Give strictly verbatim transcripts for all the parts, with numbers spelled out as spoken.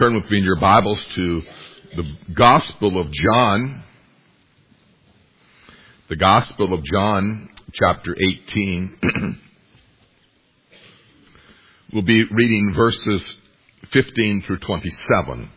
Turn with me in your Bibles to the Gospel of John. The Gospel of John, chapter eighteen. We'll be reading verses fifteen through twenty-seven.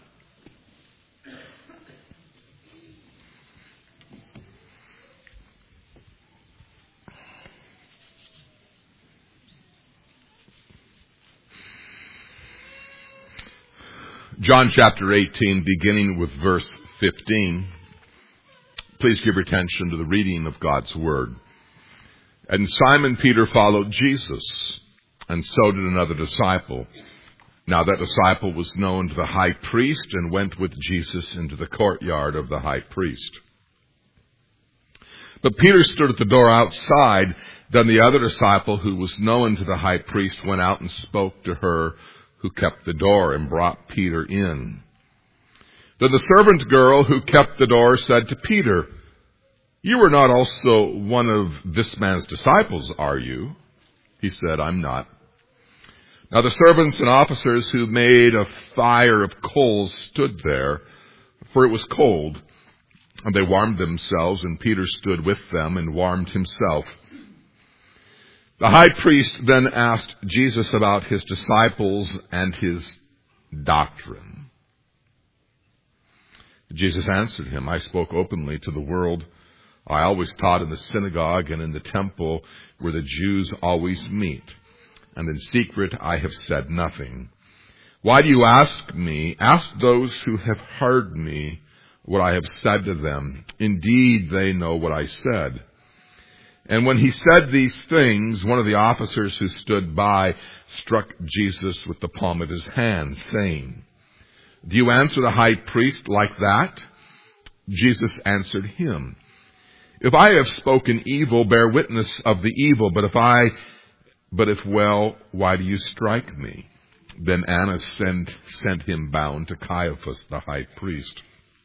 John chapter eighteen, beginning with verse fifteen. Please give your attention to the reading of God's Word. And Simon Peter followed Jesus, and so did another disciple. Now that disciple was known to the high priest and went with Jesus into the courtyard of the high priest. But Peter stood at the door outside. Then the other disciple, who was known to the high priest, went out and spoke to her who kept the door, and brought Peter in. Then the servant girl who kept the door said to Peter, "You are not also one of this man's disciples, are you?" He said, "I'm not." Now the servants and officers who made a fire of coals stood there, for it was cold, and they warmed themselves, and Peter stood with them and warmed himself. The high priest then asked Jesus about his disciples and his doctrine. Jesus answered him, "I spoke openly to the world. I always taught in the synagogue and in the temple where the Jews always meet. And in secret I have said nothing. Why do you ask me? Ask those who have heard me what I have said to them. Indeed, they know what I said." And when he said these things, one of the officers who stood by struck Jesus with the palm of his hand, saying, "Do you answer the high priest like that?" Jesus answered him, "If I have spoken evil, bear witness of the evil. But if I, but if well, why do you strike me?" Then Annas sent, sent him bound to Caiaphas, the high priest.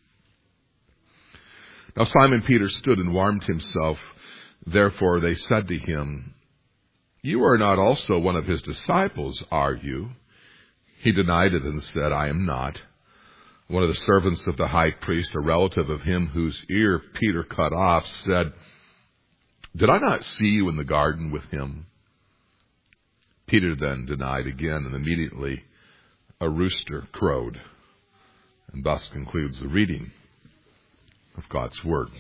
Now Simon Peter stood and warmed himself. Therefore they said to him, "You are not also one of his disciples, are you?" He denied it and said, "I am not." One of the servants of the high priest, a relative of him whose ear Peter cut off, said, "Did I not see you in the garden with him?" Peter then denied again, and immediately a rooster crowed. And thus concludes the reading of God's Word.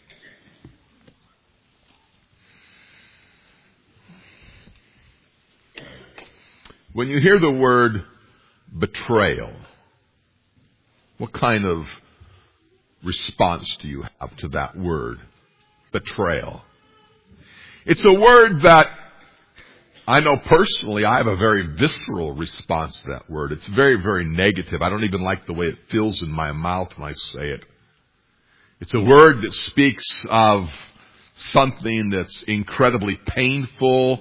When you hear the word betrayal, what kind of response do you have to that word, betrayal? It's a word that I know personally I have a very visceral response to that word. It's very, very negative. I don't even like the way it feels in my mouth when I say it. It's a word that speaks of something that's incredibly painful.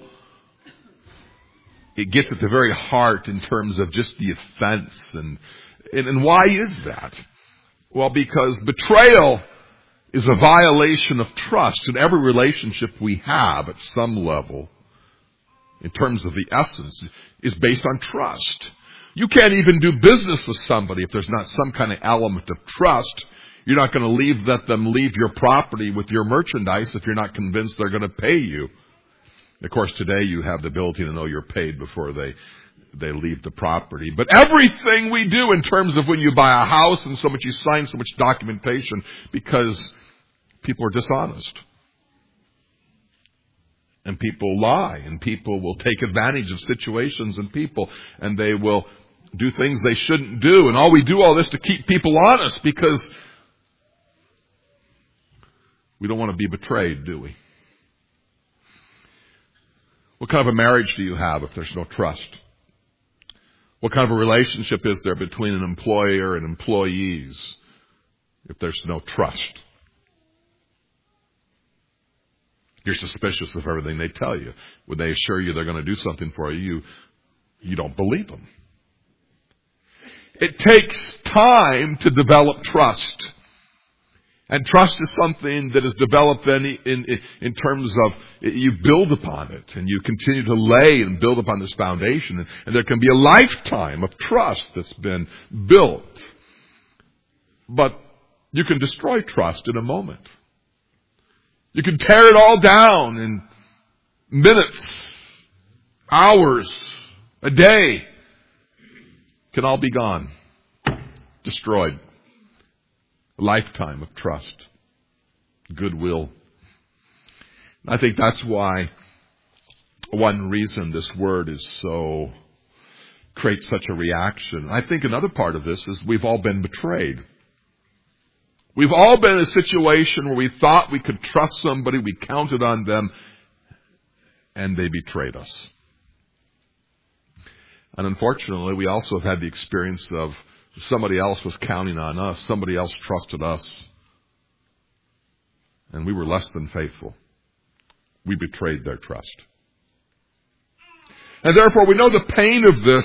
It gets at the very heart in terms of just the offense. And, and, and why is that? Well, because betrayal is a violation of trust. And every relationship we have at some level, in terms of the essence, is based on trust. You can't even do business with somebody if there's not some kind of element of trust. You're not going to leave, let them leave your property with your merchandise if you're not convinced they're going to pay you. Of course, today you have the ability to know you're paid before they they leave the property. But everything we do in terms of when you buy a house and so much you sign so much documentation because people are dishonest. And people lie, and people will take advantage of situations and people, and they will do things they shouldn't do. And all we do all this to keep people honest because we don't want to be betrayed, do we? What kind of a marriage do you have if there's no trust? What kind of a relationship is there between an employer and employees if there's no trust? You're suspicious of everything they tell you. When they assure you they're going to do something for you, you, you don't believe them. It takes time to develop trust. And trust is something that is developed then in, in, in terms of you build upon it and you continue to lay and build upon this foundation. And, and there can be a lifetime of trust that's been built. But you can destroy trust in a moment. You can tear it all down in minutes, hours, a day. Can all be gone. Destroyed. A lifetime of trust. Goodwill. I think that's why one reason this word is so, creates such a reaction. I think another part of this is we've all been betrayed. We've all been in a situation where we thought we could trust somebody, we counted on them, and they betrayed us. And unfortunately, we also have had the experience of somebody else was counting on us, somebody else trusted us, and we were less than faithful. We betrayed their trust. And therefore, we know the pain of this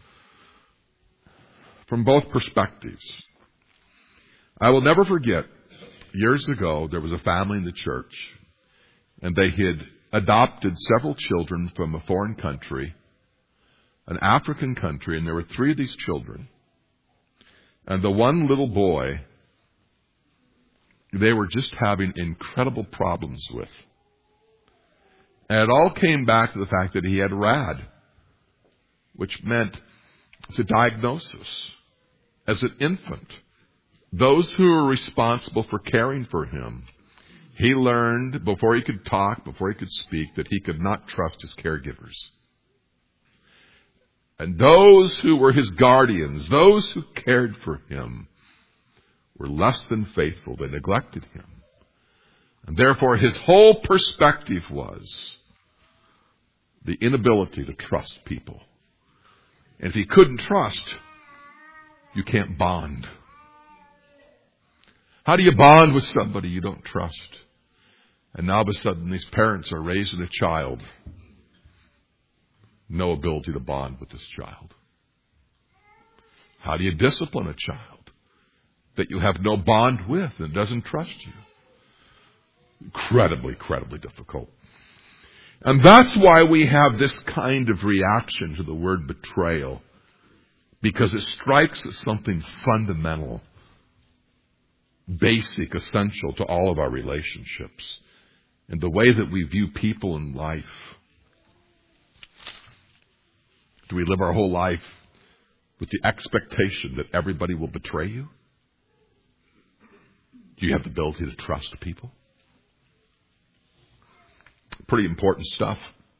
from both perspectives. I will never forget, years ago, there was a family in the church, and they had adopted several children from a foreign country, an African country, and there were three of these children. And the one little boy, they were just having incredible problems with. And it all came back to the fact that he had R A D, which meant it's a diagnosis. As an infant, those who were responsible for caring for him, he learned before he could talk, before he could speak, that he could not trust his caregivers. And those who were his guardians, those who cared for him, were less than faithful. They neglected him. And therefore his whole perspective was the inability to trust people. And if he couldn't trust, you can't bond. How do you bond with somebody you don't trust? And now all of a sudden these parents are raising a child. No ability to bond with this child. How do you discipline a child that you have no bond with and doesn't trust you? Incredibly, incredibly difficult. And that's why we have this kind of reaction to the word betrayal. Because it strikes at something fundamental, basic, essential to all of our relationships and the way that we view people in life. Do we live our whole life with the expectation that everybody will betray you? Do you have the ability to trust people? Pretty important stuff.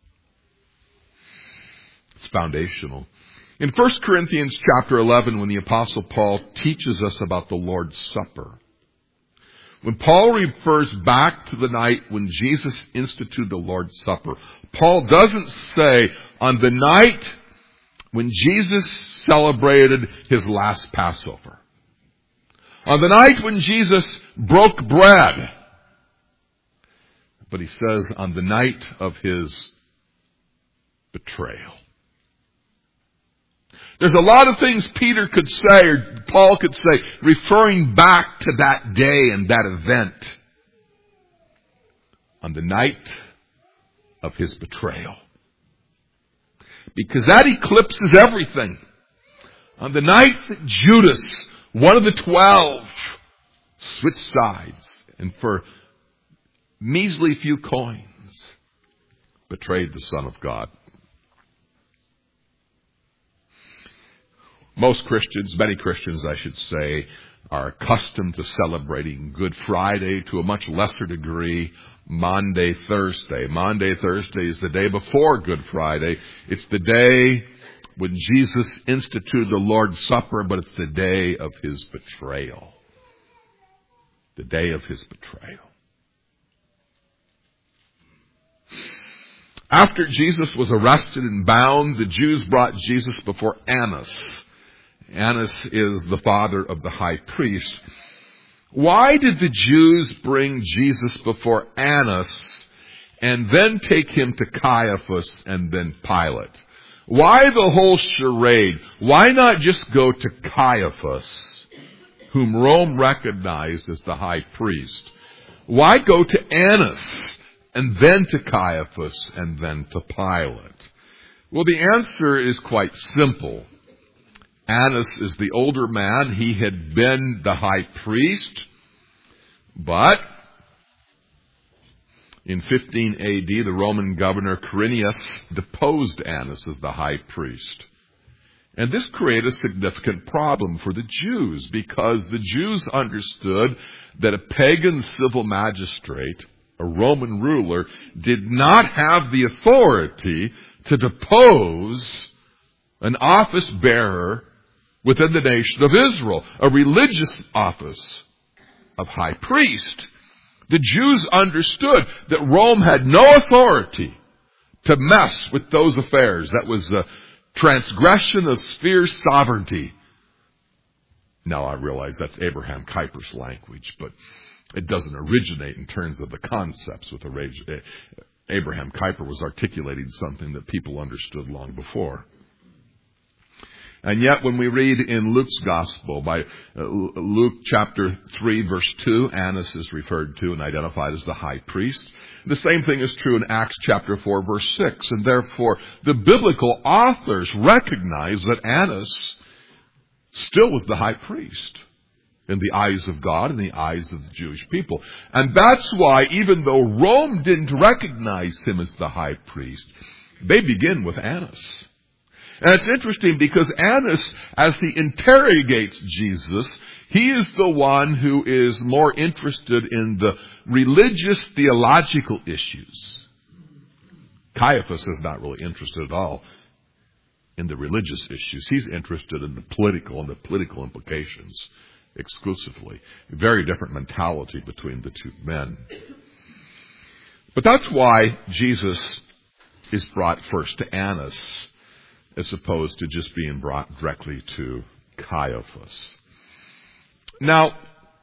It's foundational. In First Corinthians chapter eleven, when the Apostle Paul teaches us about the Lord's Supper, when Paul refers back to the night when Jesus instituted the Lord's Supper, Paul doesn't say on the night when Jesus celebrated his last Passover, on the night when Jesus broke bread, but he says on the night of his betrayal. There's a lot of things Peter could say or Paul could say referring back to that day and that event. On the night of his betrayal. Because that eclipses everything. On the night that Judas, one of the twelve, switched sides and for measly few coins betrayed the Son of God. Most Christians, many Christians I should say, are accustomed to celebrating Good Friday, to a much lesser degree Maundy Thursday. Maundy Thursday is the day before Good Friday. It's the day when Jesus instituted the Lord's Supper, but it's the day of his betrayal. The day of his betrayal. After Jesus was arrested and bound, the Jews brought Jesus before Annas. Annas is the father of the high priest. Why did the Jews bring Jesus before Annas and then take him to Caiaphas and then Pilate? Why the whole charade? Why not just go to Caiaphas whom Rome recognized as the high priest. Why go to Annas and then to Caiaphas and then to Pilate? Well, the answer is quite simple. Annas is the older man. He had been the high priest, but in fifteen A D, the Roman governor Quirinius deposed Annas as the high priest. And this created a significant problem for the Jews, because the Jews understood that a pagan civil magistrate, a Roman ruler, did not have the authority to depose an office bearer within the nation of Israel, a religious office of high priest. The Jews understood that Rome had no authority to mess with those affairs. That was a transgression of sphere sovereignty. Now I realize that's Abraham Kuyper's language, but it doesn't originate in terms of the concepts with the Abraham Kuyper was articulating something that people understood long before. And yet when we read in Luke's Gospel, by uh, Luke chapter three, verse two, Annas is referred to and identified as the high priest. The same thing is true in Acts chapter four, verse six. And therefore, the biblical authors recognize that Annas still was the high priest in the eyes of God and the eyes of the Jewish people. And that's why, even though Rome didn't recognize him as the high priest, they begin with Annas. And it's interesting because Annas, as he interrogates Jesus, he is the one who is more interested in the religious theological issues. Caiaphas is not really interested at all in the religious issues. He's interested in the political and the political implications exclusively. A very different mentality between the two men. But that's why Jesus is brought first to Annas, as opposed to just being brought directly to Caiaphas. Now,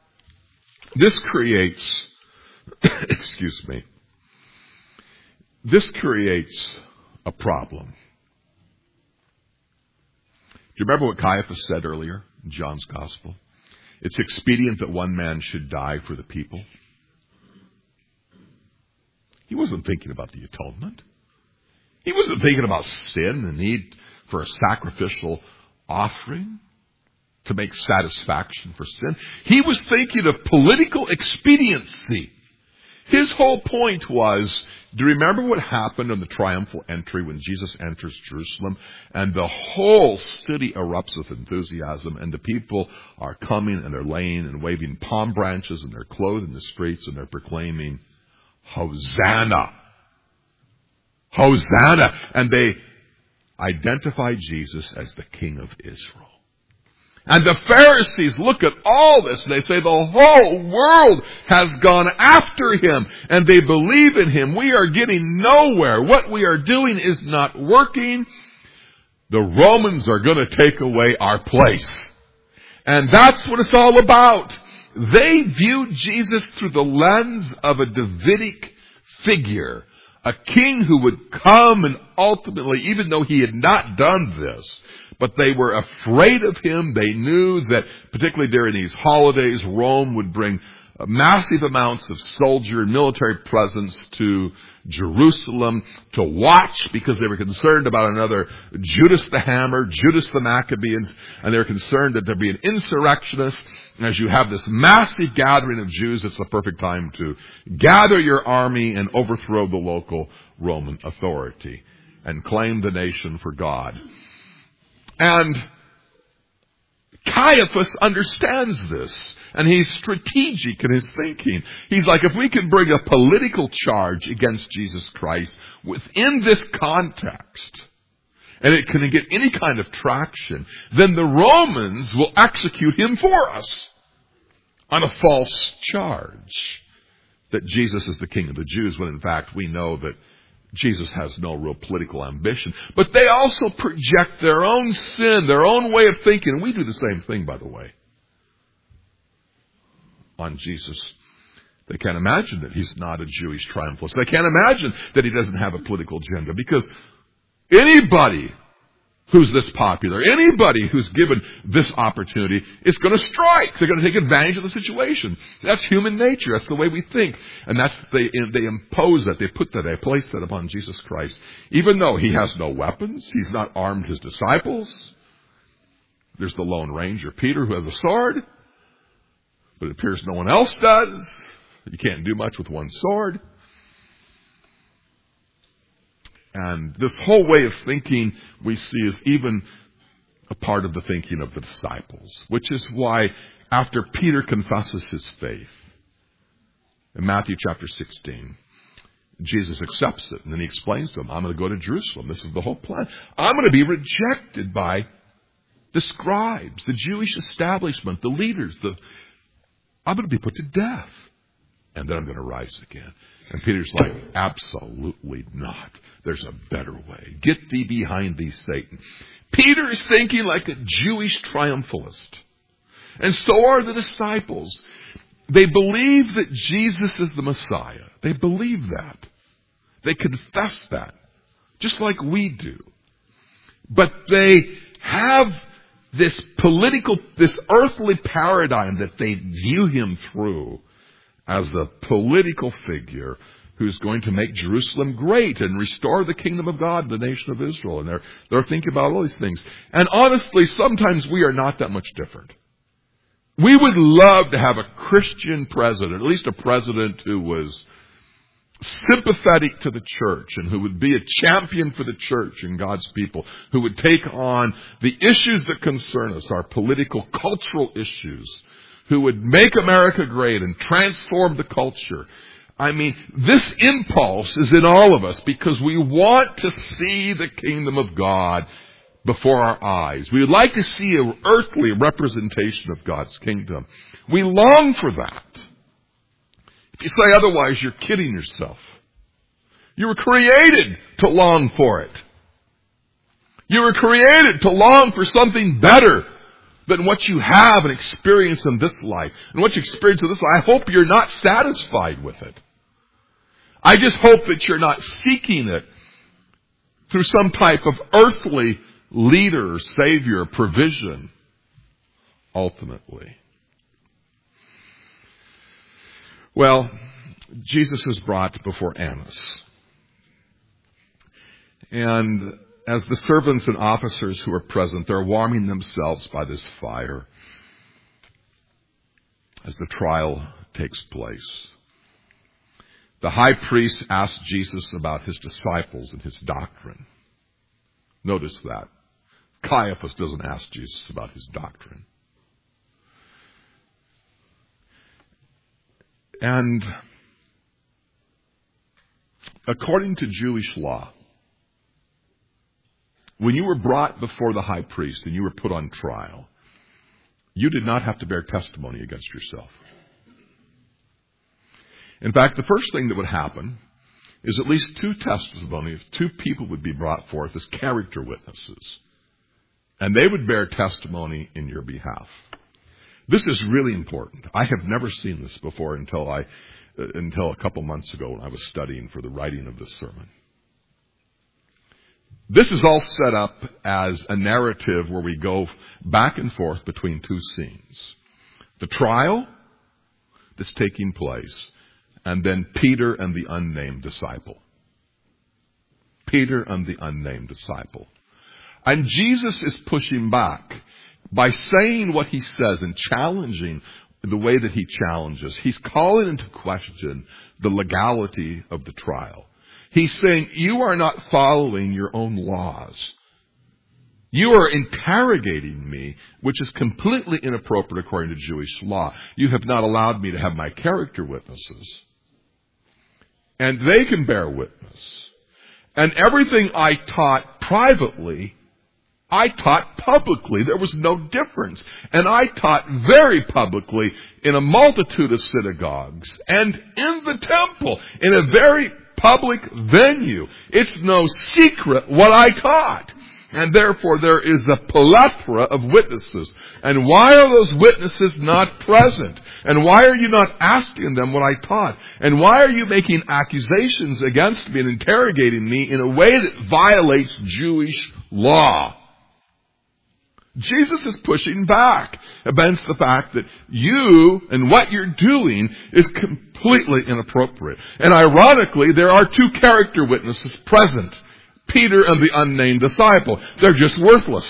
this creates, excuse me, this creates a problem. Do you remember what Caiaphas said earlier in John's Gospel? It's expedient that one man should die for the people. He wasn't thinking about the atonement. He wasn't thinking about sin, the need for a sacrificial offering to make satisfaction for sin. He was thinking of political expediency. His whole point was, do you remember what happened on the triumphal entry when Jesus enters Jerusalem and the whole city erupts with enthusiasm and the people are coming and they're laying and waving palm branches and they're clothed in the streets and they're proclaiming, Hosanna! Hosanna! And they identify Jesus as the King of Israel. And the Pharisees look at all this and they say the whole world has gone after him and they believe in him. We are getting nowhere. What we are doing is not working. The Romans are going to take away our place. And that's what it's all about. They viewed Jesus through the lens of a Davidic figure. A king who would come and ultimately, even though he had not done this, but they were afraid of him. They knew that, particularly during these holidays, Rome would bring massive amounts of soldier and military presence to Jerusalem to watch because they were concerned about another Judas the Hammer, Judas the Maccabees, and they were concerned that there'd be an insurrectionist. And as you have this massive gathering of Jews, it's the perfect time to gather your army and overthrow the local Roman authority and claim the nation for God. And Caiaphas understands this, and he's strategic in his thinking. He's like, if we can bring a political charge against Jesus Christ within this context, and it can get any kind of traction, then the Romans will execute him for us on a false charge that Jesus is the King of the Jews, when in fact we know that Jesus has no real political ambition. But they also project their own sin, their own way of thinking. And we do the same thing, by the way, on Jesus. They can't imagine that he's not a Jewish triumphalist. They can't imagine that he doesn't have a political agenda, because anybody who's this popular. Anybody who's given this opportunity is going to strike. They're going to take advantage of the situation. That's human nature. That's the way we think. And that's, they, they impose that. They put that, they place that upon Jesus Christ. Even though he has no weapons, he's not armed his disciples. There's the Lone Ranger, Peter, who has a sword. But it appears no one else does. You can't do much with one sword. And this whole way of thinking we see is even a part of the thinking of the disciples, which is why after Peter confesses his faith, in Matthew chapter sixteen, Jesus accepts it. And then he explains to him, I'm going to go to Jerusalem. This is the whole plan. I'm going to be rejected by the scribes, the Jewish establishment, the leaders. The, I'm going to be put to death. And then I'm going to rise again. And Peter's like, absolutely not. There's a better way. Get thee behind thee, Satan. Peter is thinking like a Jewish triumphalist. And so are the disciples. They believe that Jesus is the Messiah. They believe that. They confess that. Just like we do. But they have this political, this earthly paradigm that they view him through as a political figure who's going to make Jerusalem great and restore the kingdom of God, the nation of Israel. And they're, they're thinking about all these things. And honestly, sometimes we are not that much different. We would love to have a Christian president, at least a president who was sympathetic to the church and who would be a champion for the church and God's people, who would take on the issues that concern us, our political, cultural issues, who would make America great and transform the culture. I mean, this impulse is in all of us because we want to see the kingdom of God before our eyes. We would like to see an earthly representation of God's kingdom. We long for that. If you say otherwise, you're kidding yourself. You were created to long for it. You were created to long for something better than what you have and experience in this life. And what you experience in this life, I hope you're not satisfied with it. I just hope that you're not seeking it through some type of earthly leader, savior, provision, ultimately. Well, Jesus is brought before Annas. And as the servants and officers who are present, they're warming themselves by this fire as the trial takes place. The high priest asked Jesus about his disciples and his doctrine. Notice that. Caiaphas doesn't ask Jesus about his doctrine. And according to Jewish law, when you were brought before the high priest and you were put on trial, you did not have to bear testimony against yourself. In fact, the first thing that would happen is at least two testimonies, two people would be brought forth as character witnesses. And they would bear testimony in your behalf. This is really important. I have never seen this before until I, uh, until a couple months ago when I was studying for the writing of this sermon. This is all set up as a narrative where we go back and forth between two scenes. The trial that's taking place, and then Peter and the unnamed disciple. Peter and the unnamed disciple. And Jesus is pushing back by saying what he says and challenging the way that he challenges. He's calling into question the legality of the trial. He's saying, you are not following your own laws. You are interrogating me, which is completely inappropriate according to Jewish law. You have not allowed me to have my character witnesses. And they can bear witness. And everything I taught privately, I taught publicly. There was no difference. And I taught very publicly in a multitude of synagogues and in the temple, in a very public venue. It's no secret what I taught. And therefore there is a plethora of witnesses. And why are those witnesses not present? And why are you not asking them what I taught? And why are you making accusations against me and interrogating me in a way that violates Jewish law? Jesus is pushing back against the fact that you and what you're doing is completely inappropriate. And ironically, there are two character witnesses present, Peter and the unnamed disciple. They're just worthless.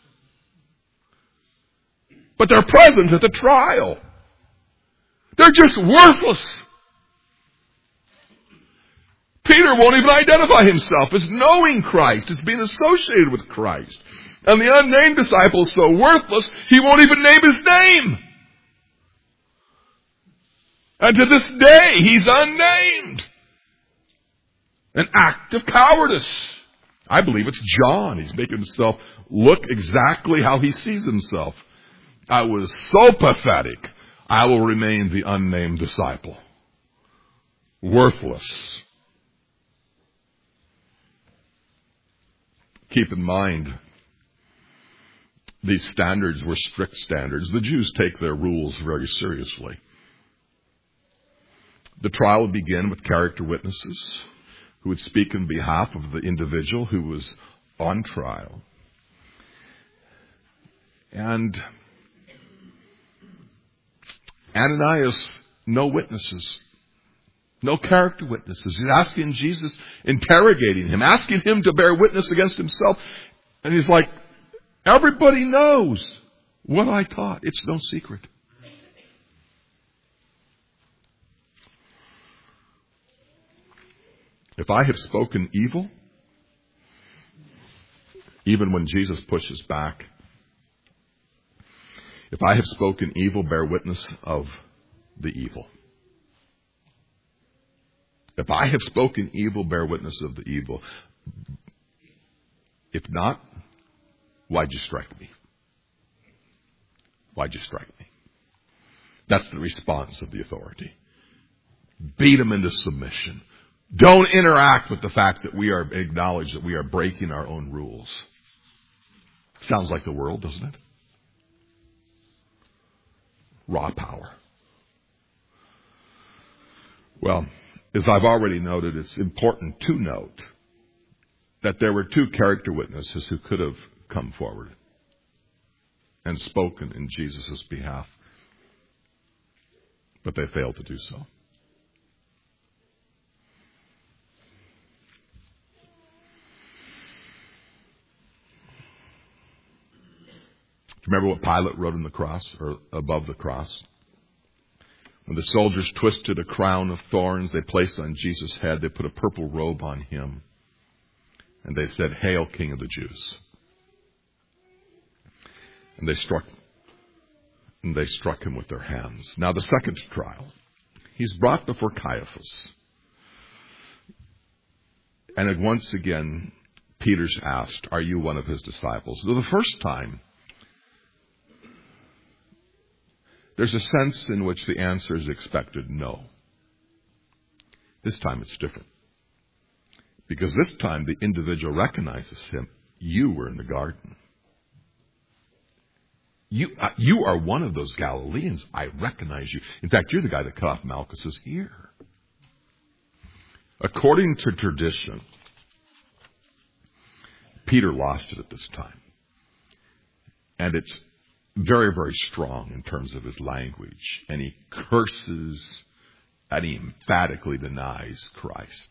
But they're present at the trial. They're just worthless. Peter won't even identify himself as knowing Christ, as being associated with Christ. And the unnamed disciple is so worthless, he won't even name his name. And to this day, he's unnamed. An act of cowardice. I believe it's John. He's making himself look exactly how he sees himself. I was so pathetic, I will remain the unnamed disciple. Worthless. Keep in mind, these standards were strict standards. The Jews take their rules very seriously. The trial would begin with character witnesses who would speak on behalf of the individual who was on trial. And Ananias, no witnesses. No character witnesses. He's asking Jesus, interrogating him, asking him to bear witness against himself. And he's like, everybody knows what I taught. It's no secret. If I have spoken evil, even when Jesus pushes back, if I have spoken evil, bear witness of the evil. If I have spoken evil, bear witness of the evil. If not, why'd you strike me? Why'd you strike me? That's the response of the authority. Beat them into submission. Don't interact with the fact that we are acknowledge that we are breaking our own rules. Sounds like the world, doesn't it? Raw power. Well, as I've already noted, it's important to note that there were two character witnesses who could have come forward and spoken in Jesus' behalf, but they failed to do so. Remember what Pilate wrote on the cross, or above the cross? When the soldiers twisted a crown of thorns they placed on Jesus' head, they put a purple robe on him. And they said, "Hail, King of the Jews." And they struck and they struck him with their hands. Now the second trial. He's brought before Caiaphas. And once again, Peter's asked, "Are you one of his disciples?" So the first time, there's a sense in which the answer is expected, no. This time it's different. Because this time the individual recognizes him. You were in the garden. You, uh, you are one of those Galileans. I recognize you. In fact, you're the guy that cut off Malchus's ear. According to tradition, Peter lost it at this time. And it's very, very strong in terms of his language. And he curses and he emphatically denies Christ.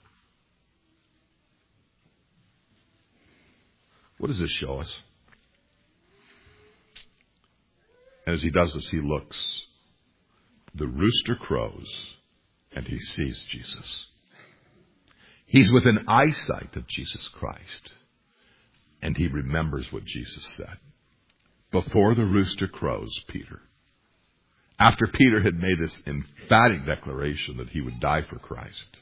What does this show us? As he does this, he looks. The rooster crows and he sees Jesus. He's within eyesight of Jesus Christ. And he remembers what Jesus said. Before the rooster crows, Peter. After Peter had made this emphatic declaration that he would die for Christ,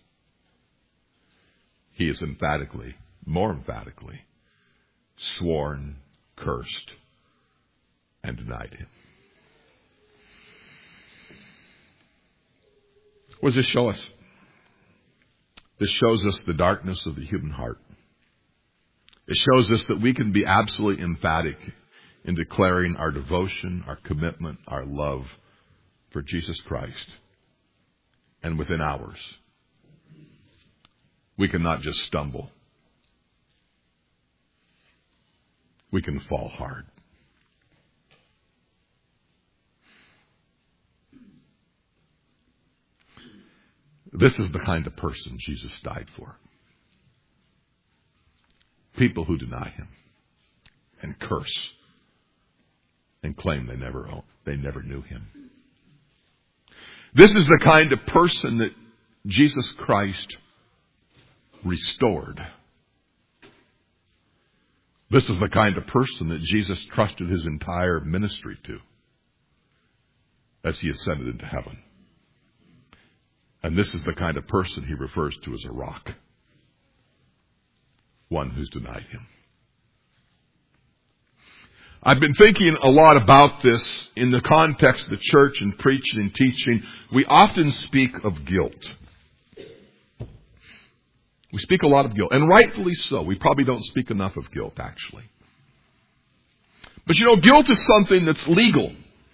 he is emphatically, more emphatically, sworn, cursed, and denied him. What does this show us? This shows us the darkness of the human heart. It shows us that we can be absolutely emphatic in declaring our devotion, our commitment, our love for Jesus Christ. And within hours, we can not just stumble. We can fall hard. This is the kind of person Jesus died for. People who deny him and curse and claim they never owned, they never knew him. This is the kind of person that Jesus Christ restored. This is the kind of person that Jesus trusted his entire ministry to as he ascended into heaven. And this is the kind of person he refers to as a rock. One who's denied him. I've been thinking a lot about this in the context of the church and preaching and teaching. We often speak of guilt. We speak a lot of guilt, and rightfully so. We probably don't speak enough of guilt, actually. But you know, guilt is something that's legal.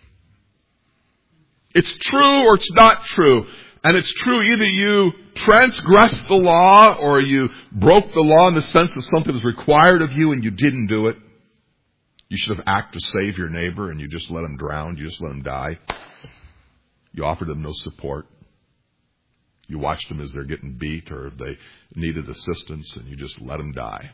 It's true or it's not true. And it's true, either you transgressed the law or you broke the law in the sense that something was required of you and you didn't do it. You should have acted to save your neighbor and you just let him drown. You just let him die. You offered them no support. You watched them as they're getting beat or they needed assistance and you just let them die.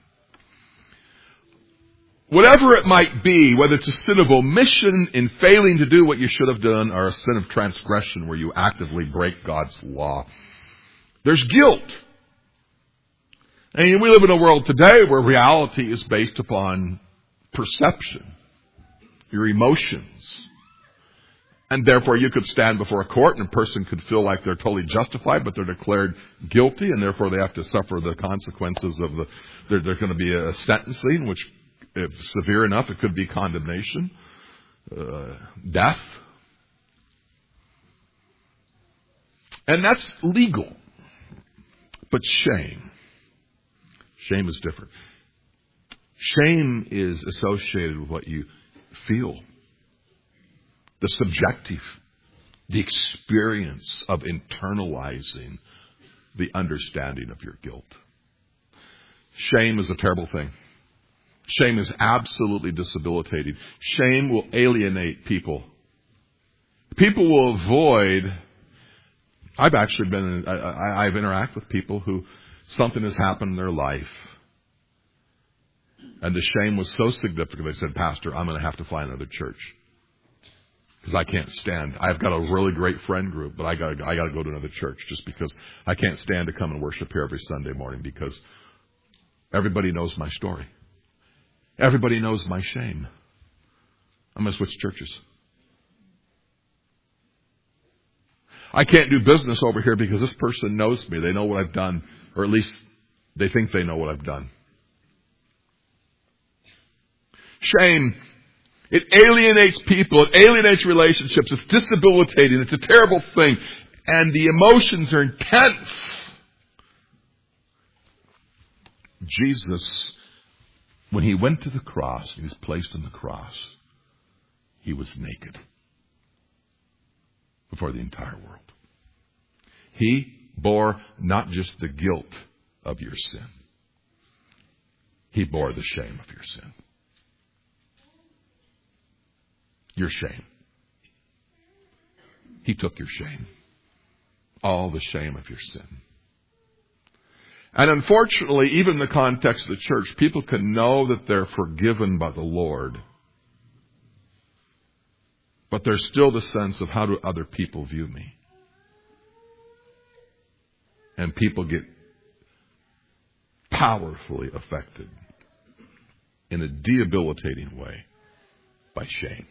Whatever it might be, whether it's a sin of omission in failing to do what you should have done or a sin of transgression where you actively break God's law, there's guilt. And we live in a world today where reality is based upon perception, your emotions. And therefore you could stand before a court and a person could feel like they're totally justified, but they're declared guilty and therefore they have to suffer the consequences of the, there, there's going to be a sentencing, which if severe enough, it could be condemnation, uh, death. And that's legal. But shame. Shame is different. Shame is associated with what you feel. The subjective, the experience of internalizing the understanding of your guilt. Shame is a terrible thing. Shame is absolutely debilitating. Shame will alienate people. People will avoid. I've actually been, I, I've interacted with people who something has happened in their life. And the shame was so significant, they said, Pastor, I'm going to have to find another church. Because I can't stand. I've got a really great friend group, but I got I got to go to another church just because I can't stand to come and worship here every Sunday morning because everybody knows my story. Everybody knows my shame. I'm going to switch churches. I can't do business over here because this person knows me. They know what I've done, or at least they think they know what I've done. Shame, it alienates people. It alienates relationships. It's disabilitating. It's a terrible thing. And the emotions are intense. Jesus, when he went to the cross, he was placed on the cross, he was naked before the entire world. He bore not just the guilt of your sin. He bore the shame of your sin. Your shame. He took your shame. All the shame of your sin. And unfortunately, even in the context of the church, people can know that they're forgiven by the Lord. But there's still the sense of how do other people view me? And people get powerfully affected in a debilitating way by shame.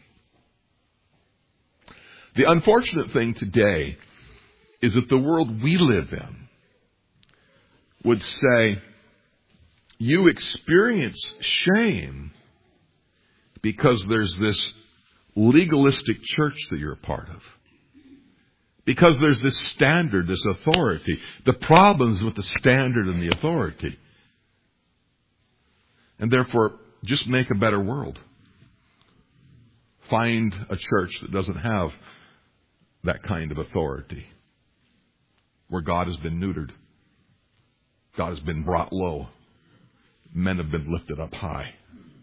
The unfortunate thing today is that the world we live in would say, you experience shame because there's this legalistic church that you're a part of. Because there's this standard, this authority. The problems with the standard and the authority. And therefore, just make a better world. Find a church that doesn't have that kind of authority. Where God has been neutered. God has been brought low. Men have been lifted up high.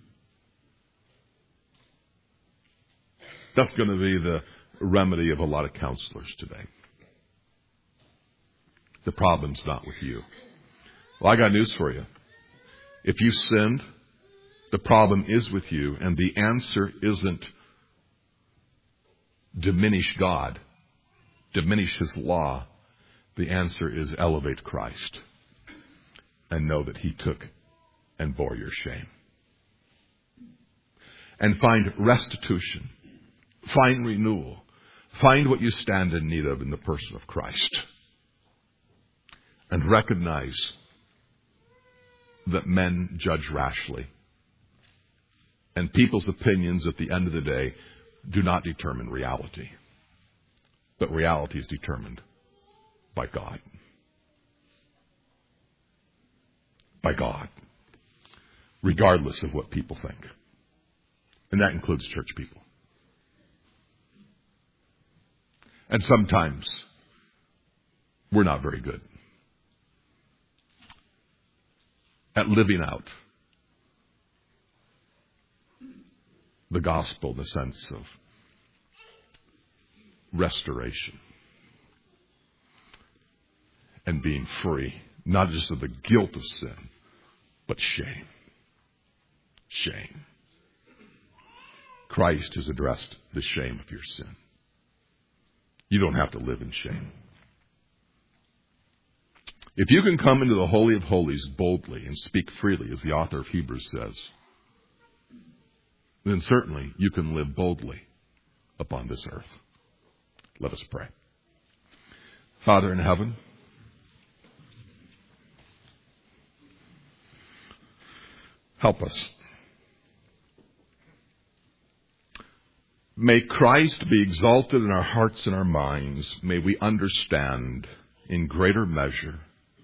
That's going to be the remedy of a lot of counselors today. The problem's not with you. Well, I got news for you. If you sinned, the problem is with you, and the answer isn't diminish God, diminish His law. The answer is elevate Christ and know that He took and bore your shame. And find restitution, find renewal, find what you stand in need of in the person of Christ. And recognize that men judge rashly. And people's opinions at the end of the day do not determine reality. But reality is determined by God. By God. Regardless of what people think. And that includes church people. And sometimes we're not very good at living out the gospel in the sense of restoration and being free, not just of the guilt of sin, but shame. Shame. Christ has addressed the shame of your sin. You don't have to live in shame. If you can come into the Holy of Holies boldly and speak freely, as the author of Hebrews says, then certainly you can live boldly upon this earth. Let us pray. Father in heaven, help us. May Christ be exalted in our hearts and our minds. May we understand in greater measure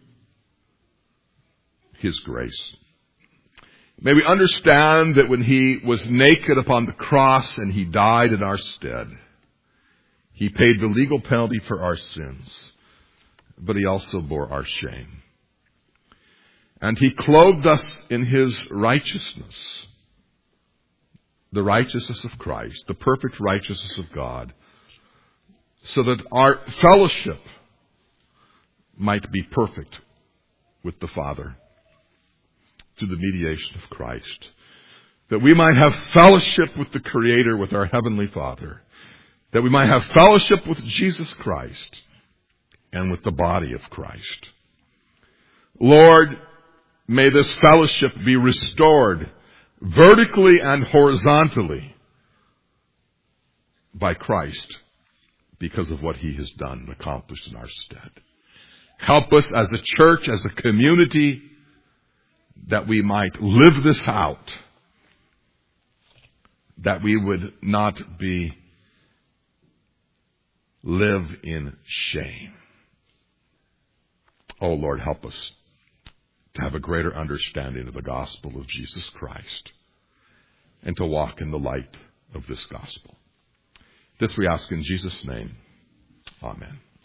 His grace. May we understand that when He was naked upon the cross and He died in our stead, He paid the legal penalty for our sins, but He also bore our shame. And He clothed us in His righteousness, the righteousness of Christ, the perfect righteousness of God, so that our fellowship might be perfect with the Father through the mediation of Christ. That we might have fellowship with the Creator, with our Heavenly Father. That we might have fellowship with Jesus Christ and with the body of Christ. Lord, may this fellowship be restored vertically and horizontally by Christ because of what He has done and accomplished in our stead. Help us as a church, as a community, that we might live this out, that we would not be live in shame. Oh Lord, help us to have a greater understanding of the gospel of Jesus Christ and to walk in the light of this gospel. This we ask in Jesus' name. Amen.